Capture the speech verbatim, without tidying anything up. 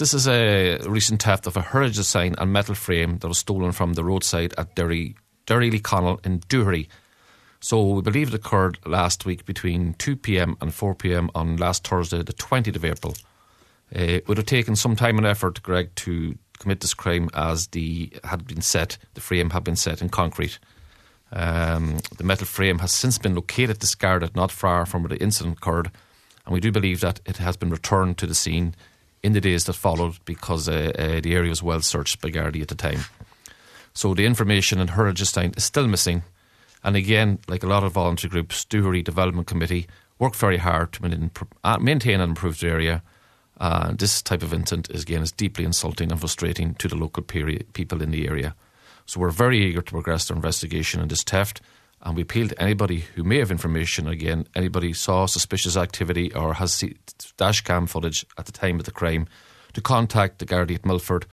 This is a recent theft of a heritage sign and metal frame that was stolen from the roadside at Derry, Derry Lee Connell in Doohery. So we believe it occurred last week between two p.m. and four p.m. on last Thursday, the twentieth of April. Uh, it would have taken some time and effort, Greg, to commit this crime, as the had been set, the frame had been set in concrete. Um, the metal frame has since been located, discarded not far from where the incident occurred, and we do believe that it has been returned to the scene in the days that followed, because uh, uh, the area was well searched by Gardaí at the time. So the information in Heritage is still missing, and again, like a lot of voluntary groups, Doohery Development Committee worked very hard to maintain and improve the area. Uh, this type of incident is again is deeply insulting and frustrating to the local period, people in the area. So we're very eager to progress our investigation on this theft, and we appeal to anybody who may have information. Again, anybody saw suspicious activity or has see dash cam footage at the time of the crime, to contact the Gardaí at Milford